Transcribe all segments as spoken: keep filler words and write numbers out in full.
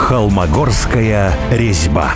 Холмогорская резьба.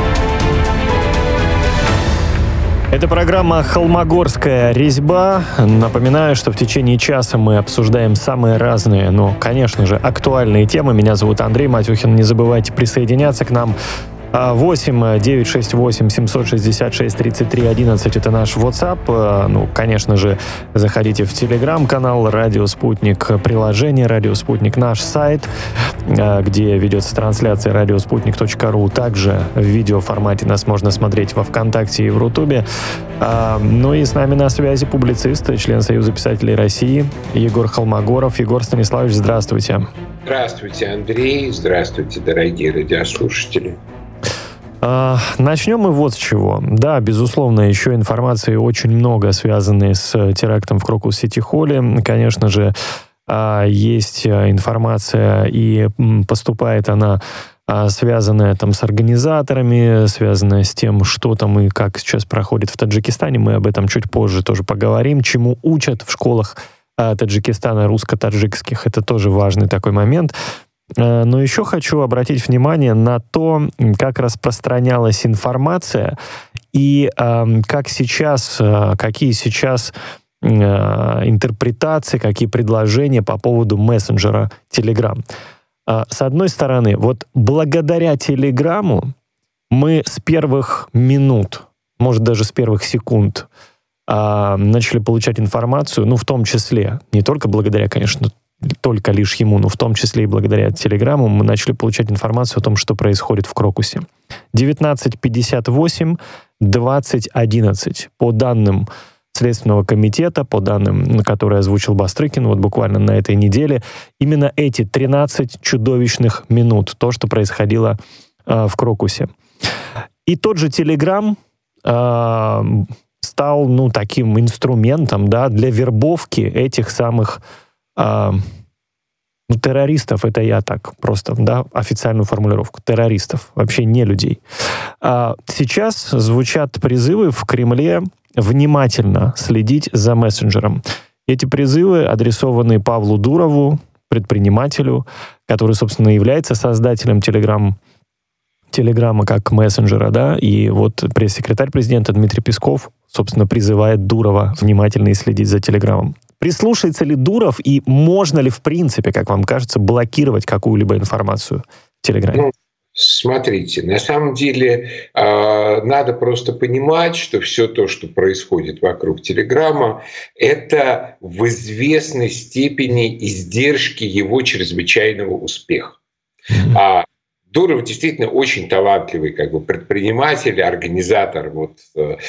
Это программа «Холмогорская резьба». Напоминаю, что в течение часа мы обсуждаем самые разные, но, конечно же, актуальные темы. Меня зовут Андрей Матюхин. Не забывайте присоединяться к нам. восемь девятьсот шестьдесят восемь семьсот шестьдесят шесть тридцать три одиннадцать это наш WhatsApp. Ну, конечно же, заходите в Telegram-канал «Радио Спутник», приложение «Радио Спутник», наш сайт, где ведется трансляция радиоспутник точка ру. Также в видеоформате нас можно смотреть во ВКонтакте и в Рутубе. Ну и с нами на связи публицист, член Союза писателей России Егор Холмогоров. Егор Станиславович, здравствуйте. Здравствуйте, Андрей. Здравствуйте, дорогие радиослушатели. Начнем мы вот с чего. Да, безусловно, еще информации очень много, связанной с терактом в Крокус-Сити-Холле. Конечно же, есть информация, и поступает она, связанная там с организаторами, связанная с тем, что там и как сейчас проходит в Таджикистане. Мы об этом чуть позже тоже поговорим. Чему учат в школах Таджикистана русско-таджикских. Это тоже важный такой момент. Но еще хочу обратить внимание на то, как распространялась информация и э, как сейчас, э, какие сейчас э, интерпретации, какие предложения по поводу мессенджера Telegram. Э, с одной стороны, вот благодаря Телеграму мы с первых минут, может даже с первых секунд э, начали получать информацию, ну в том числе, не только благодаря, конечно, только лишь ему, но в том числе и благодаря Телеграму мы начали получать информацию о том, что происходит в Крокусе. девятнадцать пятьдесят восемь двадцать одиннадцать. По данным Следственного комитета, по данным, которые озвучил Бастрыкин вот буквально на этой неделе, именно эти тринадцать чудовищных минут, то, что происходило э, в Крокусе. И тот же Телеграм э, стал, ну, таким инструментом, да, для вербовки этих самых А, ну, террористов, это я так просто, да, официальную формулировку, террористов, вообще не людей. А, сейчас звучат призывы в Кремле внимательно следить за мессенджером. Эти призывы адресованы Павлу Дурову, предпринимателю, который, собственно, является создателем Telegram, Телеграма как мессенджера, да, и вот пресс-секретарь президента Дмитрий Песков, собственно, призывает Дурова внимательно следить за Телеграмом. Прислушается ли Дуров и можно ли, в принципе, как вам кажется, блокировать какую-либо информацию в Телеграме? Ну, смотрите, на самом деле э, надо просто понимать, что все то, что происходит вокруг Телеграма, это в известной степени издержки его чрезвычайного успеха. А Дуров действительно очень талантливый как бы предприниматель, организатор, вот,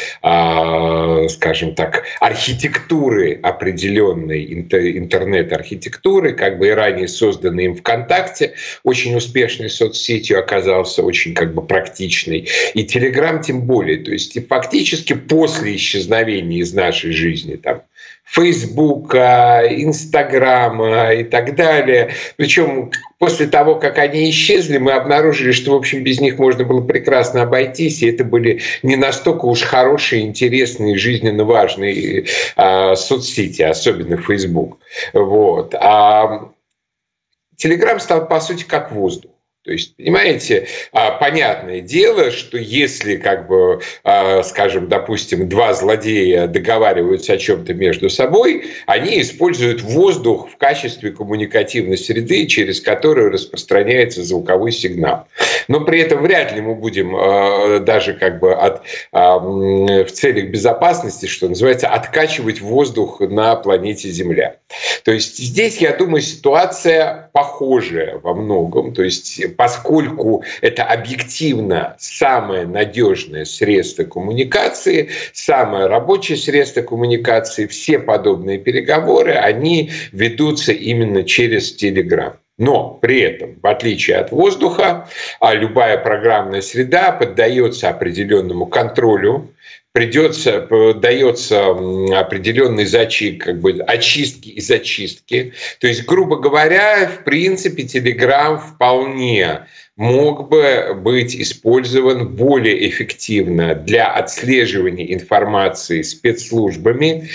э, скажем так, архитектуры определенной, интернет-архитектуры, как бы и ранее созданной им ВКонтакте, очень успешной соцсетью оказался, очень как бы практичной. И Телеграм тем более. То есть и фактически после исчезновения из нашей жизни там, Фейсбука, Инстаграма и так далее. Причем после того, как они исчезли, мы обнаружили, что, в общем, без них можно было прекрасно обойтись, и это были не настолько уж хорошие, интересные, жизненно важные э, соцсети, особенно Facebook. Вот. А Телеграм стал, по сути, как воздух. То есть, понимаете, понятное дело, что если, как бы, скажем, допустим, два злодея договариваются о чем-то между собой, они используют воздух в качестве коммуникативной среды, через которую распространяется звуковой сигнал. Но при этом вряд ли мы будем даже как бы от, в целях безопасности, что называется, откачивать воздух на планете Земля. То есть здесь, я думаю, ситуация похожая во многом. То есть поскольку это объективно самое надежное средство коммуникации, самое рабочее средство коммуникации, все подобные переговоры, они ведутся именно через Telegram. Но при этом, в отличие от воздуха, любая программная среда поддается определенному контролю, придется, дается определенный зачистки, как бы очистки и зачистки. То есть, грубо говоря, в принципе, Telegram вполне мог бы быть использован более эффективно для отслеживания информации спецслужбами,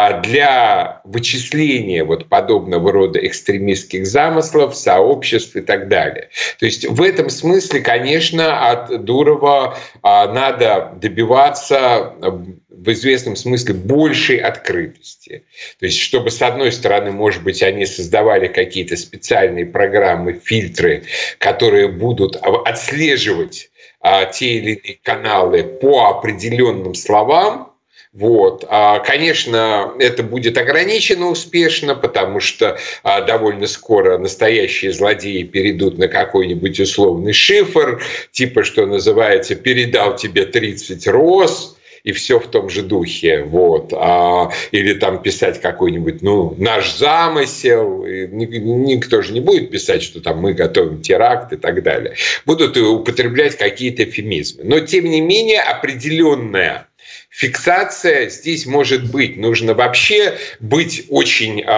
для вычисления вот подобного рода экстремистских замыслов, сообществ и так далее. То есть в этом смысле, конечно, от Дурова надо добиваться в известном смысле большей открытости. То есть чтобы, с одной стороны, может быть, они создавали какие-то специальные программы, фильтры, которые будут отслеживать а, те или иные каналы по определенным словам. Вот. Конечно, это будет ограничено успешно, потому что довольно скоро настоящие злодеи перейдут на какой-нибудь условный шифр, типа, что называется, «передал тебе тридцать роз», и все в том же духе. Вот. А, или там писать какой-нибудь, ну, наш замысел. И никто же не будет писать, что там мы готовим теракт и так далее. Будут употреблять какие-то эвфемизмы. Но, тем не менее, определенная фиксация здесь может быть. Нужно вообще быть очень э,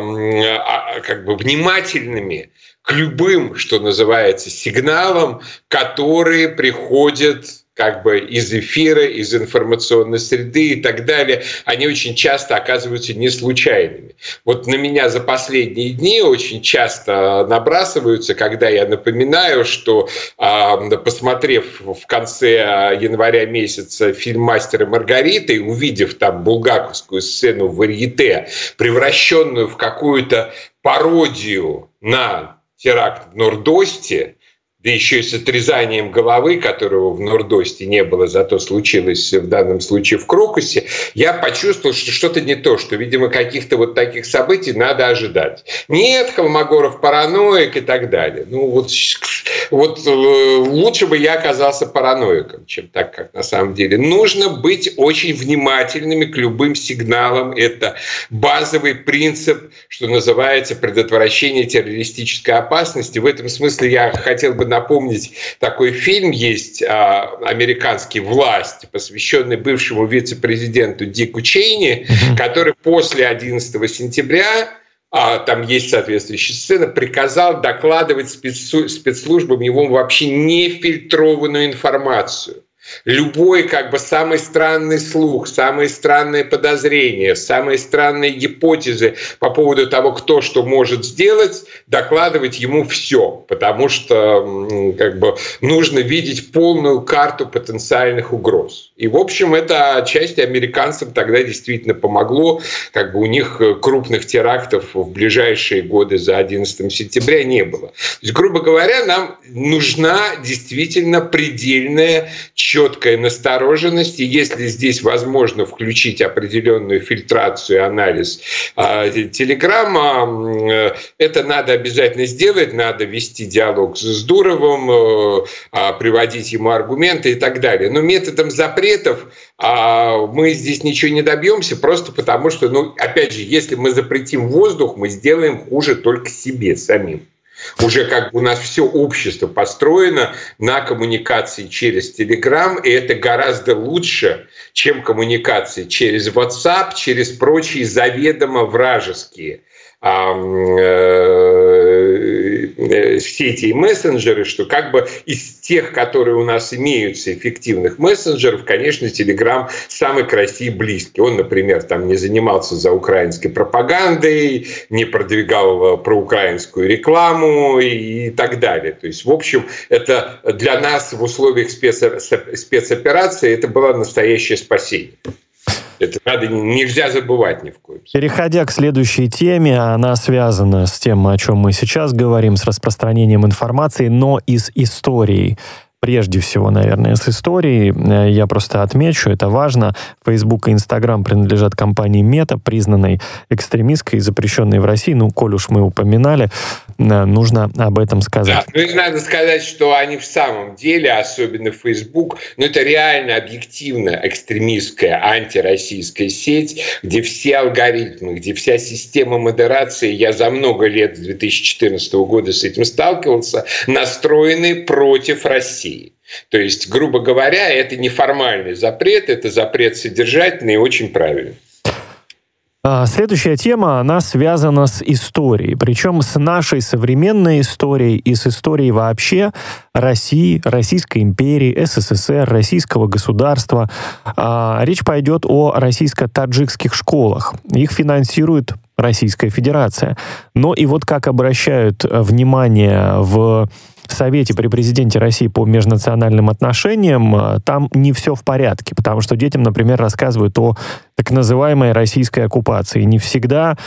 э, как бы внимательными к любым, что называется, сигналам, которые приходят как бы из эфира, из информационной среды и так далее, они очень часто оказываются не случайными. Вот на меня за последние дни очень часто набрасываются, когда я напоминаю, что, посмотрев в конце января месяца фильм «Мастер и Маргарита» и увидев там булгаковскую сцену в варьете, превращенную в какую-то пародию на теракт в Норд-Осте, да еще и с отрезанием головы, которого в Норд-Осте не было, зато случилось в данном случае в Крокусе, я почувствовал, что что-то не то, что, видимо, каких-то вот таких событий надо ожидать. Нет, Холмогоров параноик и так далее. Ну вот, вот лучше бы я оказался параноиком, чем так, как на самом деле. Нужно быть очень внимательными к любым сигналам. Это базовый принцип, что называется, предотвращение террористической опасности. В этом смысле я хотел бы напомнить, такой фильм есть американский «Власть», посвященный бывшему вице-президенту Дику Чейни, mm-hmm. который после одиннадцатого сентября, там есть соответствующая сцена, приказал докладывать спецслужбам его вообще нефильтрованную информацию. Любой как бы самый странный слух, самые странные подозрения, самые странные гипотезы по поводу того, кто что может сделать, докладывать ему все, потому что как бы нужно видеть полную карту потенциальных угроз. И, в общем, это отчасти американцам тогда действительно помогло. Как бы у них крупных терактов в ближайшие годы за одиннадцатого сентября не было. То есть, грубо говоря, нам нужна действительно предельная четкая настороженность, и если здесь возможно включить определенную фильтрацию, анализ Телеграма, это надо обязательно сделать, надо вести диалог с Дуровым, приводить ему аргументы и так далее. Но методом запретов мы здесь ничего не добьемся, просто потому что, ну, опять же, если мы запретим воздух, мы сделаем хуже только себе самим. Уже как бы у нас все общество построено на коммуникации через Telegram, и это гораздо лучше, чем коммуникации через WhatsApp, через прочие заведомо вражеские сети и мессенджеры, что как бы из тех, которые у нас имеются, эффективных мессенджеров, конечно, Telegram самый к России близкий. Он, например, там не занимался за украинской пропагандой, не продвигал проукраинскую рекламу и так далее. То есть, в общем, это для нас в условиях спецоперации это было настоящее спасение. Это надо, нельзя забывать ни в коем случае. Переходя к следующей теме, она связана с тем, о чем мы сейчас говорим, с распространением информации, но из истории. Прежде всего, наверное, с историей. Я просто отмечу, это важно. Facebook и Instagram принадлежат компании Meta, признанной экстремистской и запрещенной в России. Ну, коль уж мы упоминали, нужно об этом сказать. Да, ну и надо сказать, что они в самом деле, особенно Facebook, ну это реально объективно экстремистская антироссийская сеть, где все алгоритмы, где вся система модерации, я за много лет с две тысячи четырнадцатого года с этим сталкивался, настроены против России. То есть, грубо говоря, это не формальный запрет, это запрет содержательный и очень правильный. Следующая тема, она связана с историей, причем с нашей современной историей и с историей вообще России, Российской империи, СССР, российского государства. Речь пойдет о российско-таджикских школах. Их финансирует Российская Федерация. Но и вот как обращают внимание в Совете при президенте России по межнациональным отношениям, там не все в порядке, потому что детям, например, рассказывают о так называемой российской оккупации. Не всегда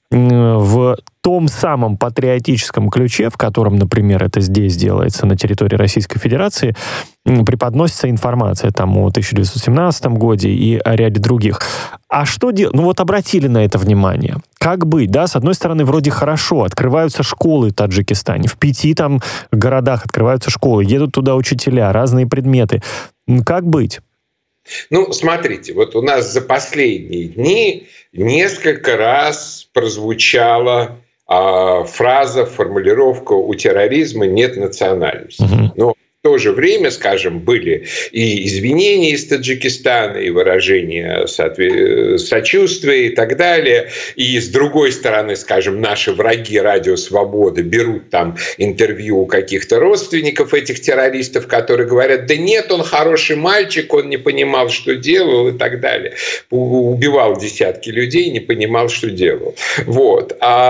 в том самом патриотическом ключе, в котором, например, это здесь делается на территории Российской Федерации, преподносится информация там о тысяча девятьсот семнадцатом годе и о ряде других. А что делать? Ну вот обратили на это внимание. Как быть, да? С одной стороны, вроде хорошо, открываются школы в Таджикистане, в пяти там городах открываются школы, едут туда учителя, разные предметы. Как быть? Ну, смотрите, вот у нас за последние дни несколько раз прозвучала а, фраза, формулировка: у терроризма нет национальности. Uh-huh. Но в то же время, скажем, были и извинения из Таджикистана, и выражения сочувствия и так далее. И с другой стороны, скажем, наши враги Радио Свобода берут там интервью у каких-то родственников этих террористов, которые говорят: да нет, он хороший мальчик, он не понимал, что делал и так далее. Убивал десятки людей, не понимал, что делал. Вот.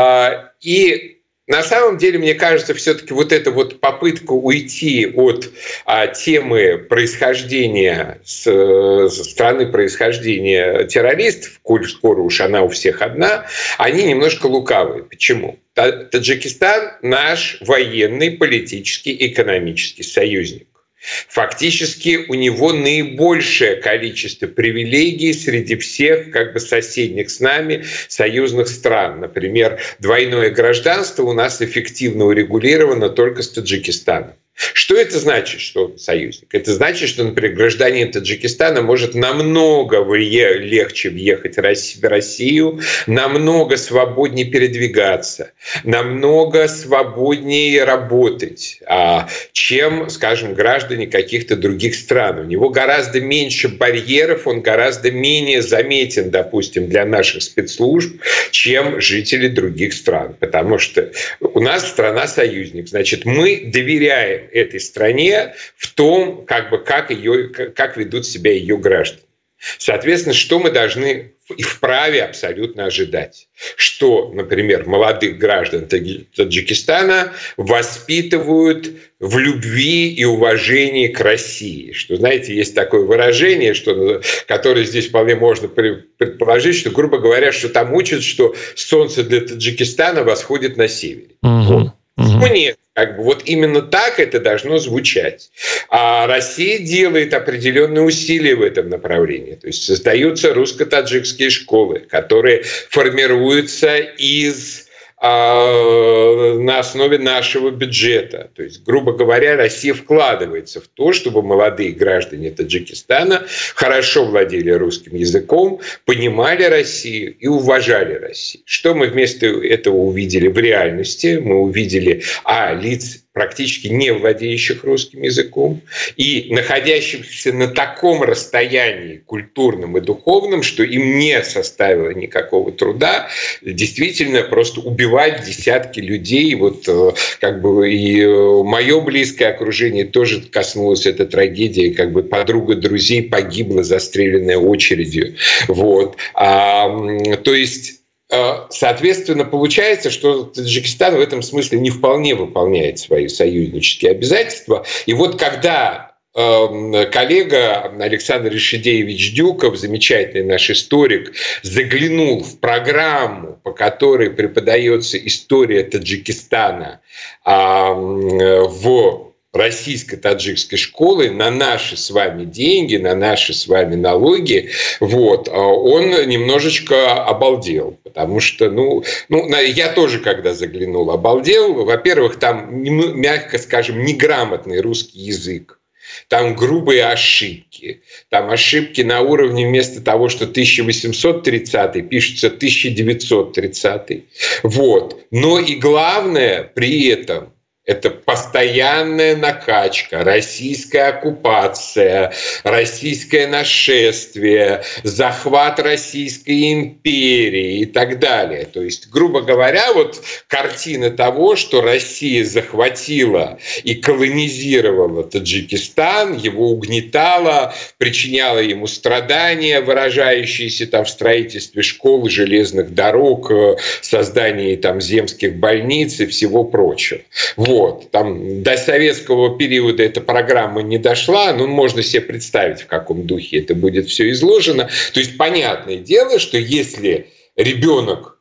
И на самом деле, мне кажется, все-таки вот эта вот попытка уйти от а, темы происхождения, с, с страны происхождения террористов, коль скоро уж она у всех одна, они немножко лукавые. Почему? Таджикистан – наш военный, политический, экономический союзник. Фактически у него наибольшее количество привилегий среди всех как бы соседних с нами союзных стран. Например, двойное гражданство у нас эффективно урегулировано только с Таджикистаном. Что это значит, что он союзник? Это значит, что, например, гражданин Таджикистана может намного легче въехать в Россию, намного свободнее передвигаться, намного свободнее работать, чем, скажем, граждане каких-то других стран. У него гораздо меньше барьеров, он гораздо менее заметен, допустим, для наших спецслужб, чем жители других стран. Потому что у нас страна-союзник, значит, мы доверяем этой стране в том, как бы, как, ее, как ведут себя ее граждане. Соответственно, что мы должны и вправе абсолютно ожидать? Что, например, молодых граждан Таджикистана воспитывают в любви и уважении к России. Что, знаете, есть такое выражение, что, которое здесь вполне можно предположить, что, грубо говоря, что там учат, что солнце для Таджикистана восходит на севере. Uh-huh. Вот. Uh-huh. Нет. Как бы вот именно так это должно звучать. А Россия делает определенные усилия в этом направлении. То есть создаются русско-таджикские школы, которые формируются из на основе нашего бюджета. То есть, грубо говоря, Россия вкладывается в то, чтобы молодые граждане Таджикистана хорошо владели русским языком, понимали Россию и уважали Россию. Что мы вместо этого увидели в реальности? Мы увидели, а, лиц, практически не владеющих русским языком, и находящихся на таком расстоянии культурном и духовном, что им не составило никакого труда действительно просто убивать десятки людей. Вот как бы и мое близкое окружение тоже коснулось этой трагедии, как бы подруга друзей погибла, застреленная очередью. Вот. А, то есть соответственно, получается, что Таджикистан в этом смысле не вполне выполняет свои союзнические обязательства. И вот когда э, коллега Александр Рашидеевич Дюков, замечательный наш историк, заглянул в программу, по которой преподается история Таджикистана э, в российско-таджикской школы на наши с вами деньги, на наши с вами налоги, вот, он немножечко обалдел. Потому что, ну, ну, я тоже, когда заглянул, обалдел. Во-первых, там, мягко скажем, неграмотный русский язык. Там грубые ошибки. Там ошибки на уровне вместо того, что тысяча восемьсот тридцатый, пишется тысяча девятьсот тридцатый. Вот. Но и главное при этом, Это постоянная накачка, российская оккупация, российское нашествие, захват Российской империи и так далее. То есть, грубо говоря, вот картина того, что Россия захватила и колонизировала Таджикистан, его угнетала, причиняла ему страдания, выражающиеся там в строительстве школ, железных дорог, создании там земских больниц и всего прочего. Вот. Там до советского периода эта программа не дошла, но можно себе представить, в каком духе это будет все изложено. То есть понятное дело, что если ребенок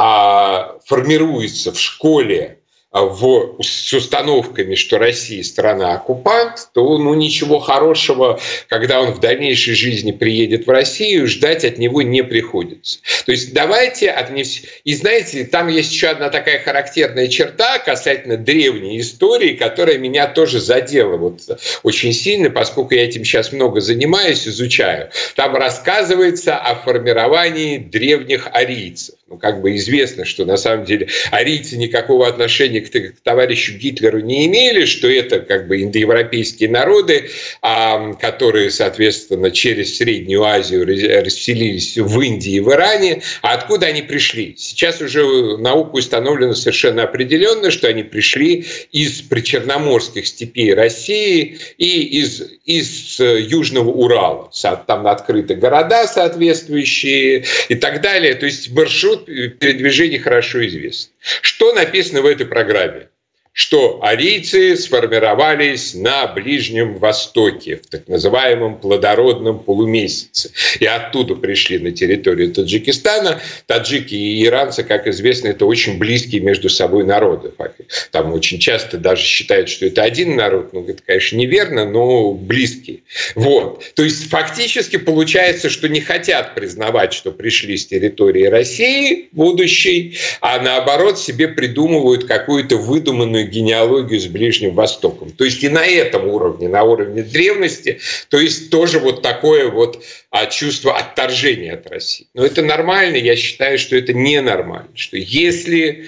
а, формируется в школе в, с установками, что Россия страна-оккупант, то ну, ничего хорошего, когда он в дальнейшей жизни приедет в Россию, ждать от него не приходится. То есть давайте отнести... И знаете, там есть еще одна такая характерная черта касательно древней истории, которая меня тоже задела вот очень сильно, поскольку я этим сейчас много занимаюсь, изучаю. Там рассказывается о формировании древних арийцев. Ну, как бы известно, что на самом деле арийцы никакого отношения к, к товарищу Гитлеру не имели, что это как бы индоевропейские народы, а, которые, соответственно, через Среднюю Азию расселились в Индии и в Иране. А откуда они пришли? Сейчас уже науку установлено совершенно определенно, что они пришли из причерноморских степей России и из, из Южного Урала. Там открыты города соответствующие и так далее. То есть маршрут передвижения хорошо известен. Что написано в этой программе? Что арийцы сформировались на Ближнем Востоке, в так называемом плодородном полумесяце. И оттуда пришли на территорию Таджикистана. Таджики и иранцы, как известно, это очень близкие между собой народы. Там очень часто даже считают, что это один народ. Ну, это, конечно, неверно, но близкие. Вот. То есть фактически получается, что не хотят признавать, что пришли с территории России будущей, а наоборот себе придумывают какую-то выдуманную генеалогию с Ближним Востоком. То есть и на этом уровне, на уровне древности, то есть тоже вот такое вот чувство отторжения от России. Но это нормально, я считаю, что это ненормально, что если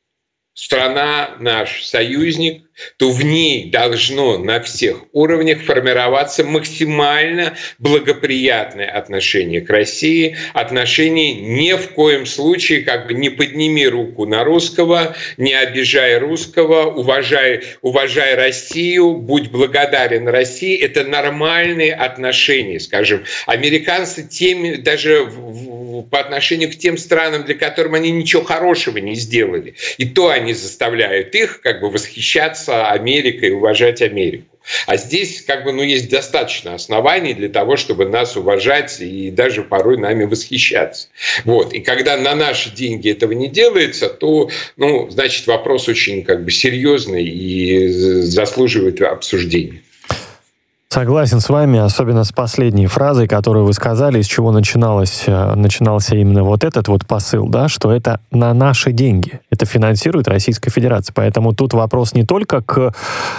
страна наш союзник, то в ней должно на всех уровнях формироваться максимально благоприятное отношение к России, отношение ни в коем случае как бы не подними руку на русского, не обижай русского, уважай, уважай Россию, будь благодарен России. Это нормальные отношения, скажем. Американцы теми, даже по отношению к тем странам, для которых они ничего хорошего не сделали, и то они заставляют их как бы восхищаться Америкой и уважать Америку. А здесь как бы, ну, есть достаточно оснований для того, чтобы нас уважать и даже порой нами восхищаться. Вот. И когда на наши деньги этого не делается, то, ну, значит, вопрос очень как бы серьезный и заслуживает обсуждения. Согласен с вами, особенно с последней фразой, которую вы сказали, из чего начиналось, начинался именно вот этот вот посыл, да, что это на наши деньги. Это финансирует Российская Федерация. Поэтому тут вопрос не только к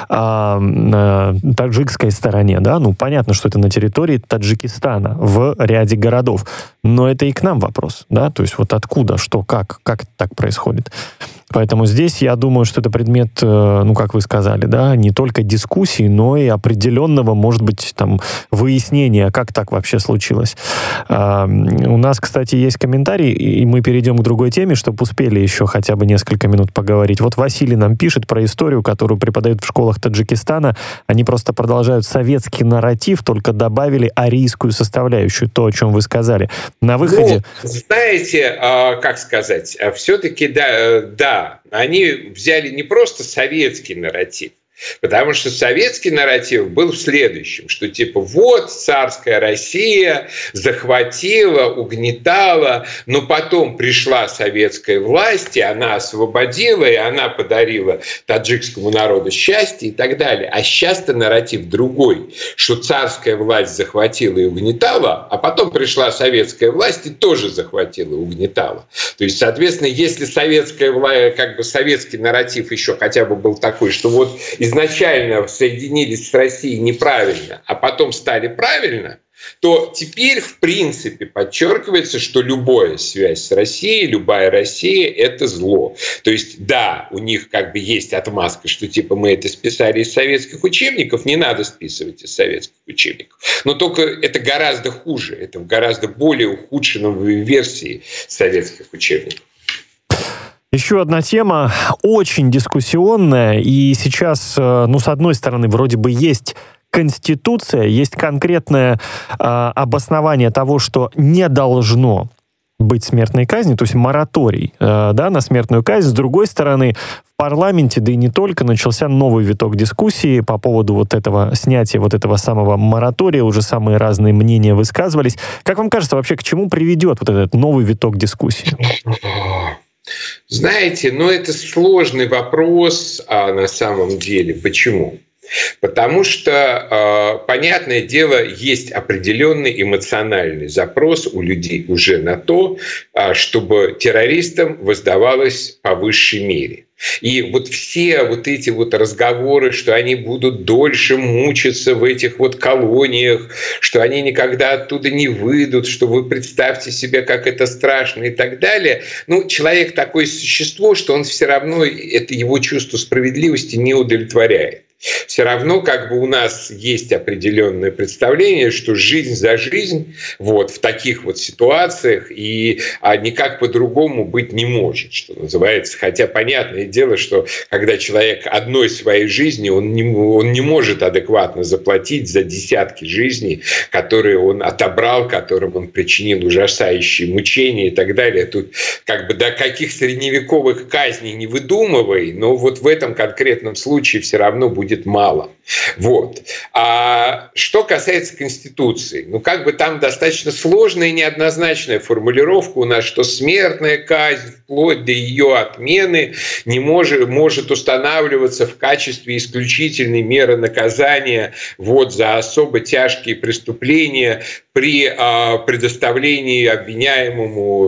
а, а, таджикской стороне, да, ну, понятно, что это на территории Таджикистана в ряде городов, но это и к нам вопрос, да, то есть вот откуда, что, как, как так происходит. Поэтому здесь, я думаю, что это предмет, ну, как вы сказали, да, не только дискуссии, но и определенного, может быть, там, выяснения, как так вообще случилось. А, у нас, кстати, есть комментарий, и мы перейдем к другой теме, чтобы успели еще хотя бы несколько минут поговорить. Вот Василий нам пишет про историю, которую преподают в школах Таджикистана. Они просто продолжают советский нарратив, только добавили арийскую составляющую, то, о чем вы сказали. На выходе... Ну, знаете, как сказать, все-таки, да, да, они взяли не просто советский нарратив, потому что советский нарратив был в следующем, что типа вот царская Россия захватила, угнетала, но потом пришла советская власть, и она освободила, и она подарила таджикскому народу счастье и так далее. А сейчас-то нарратив другой, что царская власть захватила и угнетала, а потом пришла советская власть и тоже захватила и угнетала. То есть, соответственно, если советская власть, как бы советский нарратив еще хотя бы был такой, что вот изначально соединились с Россией неправильно, а потом стали правильно, то теперь, в принципе, подчеркивается, что любая связь с Россией, любая Россия – это зло. То есть, да, у них как бы есть отмазка, что типа мы это списали из советских учебников, не надо списывать из советских учебников. Но только это гораздо хуже, это в гораздо более ухудшенной версии советских учебников. Еще одна тема, очень дискуссионная, и сейчас, ну, с одной стороны, вроде бы есть Конституция, есть конкретное э, обоснование того, что не должно быть смертной казни, то есть мораторий э, да, на смертную казнь. С другой стороны, в парламенте, да и не только, начался новый виток дискуссии по поводу вот этого снятия вот этого самого моратория. Уже самые разные мнения высказывались. Как вам кажется, вообще к чему приведет вот этот новый виток дискуссии? Знаете, ну это сложный вопрос, а на самом деле. Почему? Потому что, понятное дело, есть определенный эмоциональный запрос у людей уже на то, чтобы террористам воздавалось по высшей мере. И вот все вот эти вот разговоры, что они будут дольше мучиться в этих вот колониях, что они никогда оттуда не выйдут, что вы представьте себе, как это страшно и так далее. Ну, человек такое существо, что он все равно, это его чувство справедливости не удовлетворяет. Все равно как бы у нас есть определенное представление, что жизнь за жизнь вот, в таких вот ситуациях и а никак по-другому быть не может, что называется. Хотя понятное дело, что когда человек одной своей жизни, он не, он не может адекватно заплатить за десятки жизней, которые он отобрал, которым он причинил ужасающие мучения и так далее. Тут как бы до каких средневековых казней не выдумывай, но вот в этом конкретном случае все равно будет мало. Вот. А что касается Конституции, ну как бы там достаточно сложная и неоднозначная формулировка у нас, что смертная казнь вплоть до ее отмены не может, может устанавливаться в качестве исключительной меры наказания вот, за особо тяжкие преступления при а, предоставлении обвиняемому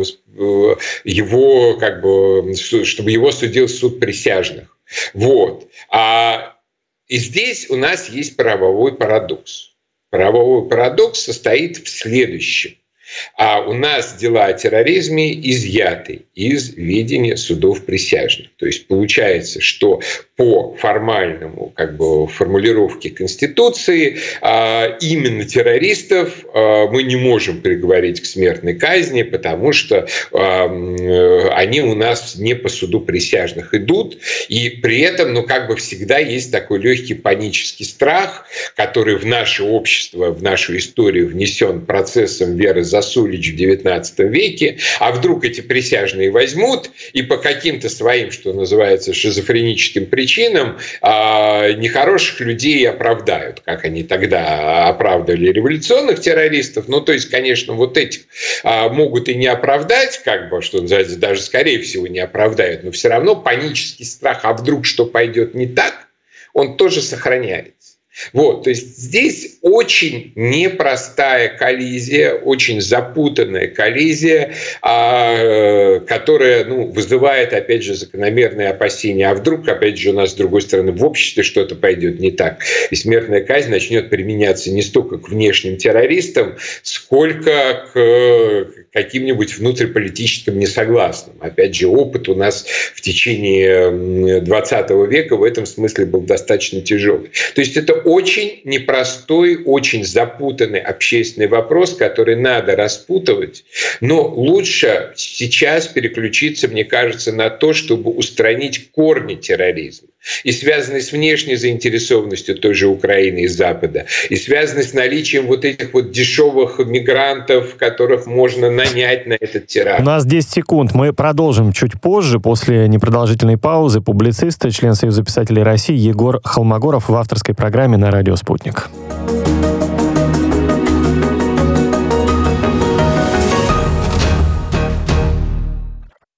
его, как бы, чтобы его судил суд присяжных. Вот. А И здесь у нас есть правовой парадокс. Правовой парадокс состоит в следующем. А у нас дела о терроризме изъяты из ведения судов присяжных. То есть получается, что по формальному как бы, формулировке Конституции именно террористов мы не можем приговорить к смертной казни, потому что они у нас не по суду присяжных идут. И при этом ну, как бы всегда есть такой легкий панический страх, который в наше общество, в нашу историю внесен процессом Веры Засулич в девятнадцатом веке. А вдруг эти присяжные возьмут и по каким-то своим, что называется, шизофреническим причинам нехороших людей оправдают, как они тогда оправдывали революционных террористов. Ну, то есть, конечно, вот этих могут и не оправдать, как бы, что называется, даже скорее всего не оправдают, но все равно панический страх, а вдруг что пойдет не так, он тоже сохраняется. Вот, то есть здесь очень непростая коллизия, очень запутанная коллизия, которая ну, вызывает, опять же, закономерные опасения. А вдруг, опять же, у нас, с другой стороны, в обществе что-то пойдет не так. И смертная казнь начнет применяться не столько к внешним террористам, сколько к каким-нибудь внутриполитическим несогласным. Опять же, опыт у нас в течение двадцатого века в этом смысле был достаточно тяжелый. То есть это очень непростой, очень запутанный общественный вопрос, который надо распутывать, но лучше сейчас переключиться, мне кажется, на то, чтобы устранить корни терроризма. И связанный с внешней заинтересованностью той же Украины и Запада, и связанный с наличием вот этих вот дешевых мигрантов, которых можно нанять на этот теракт. У нас десять секунд. Мы продолжим чуть позже, после непродолжительной паузы. Публицист, член Союза писателей России Егор Холмогоров в авторской программе на радио «Спутник».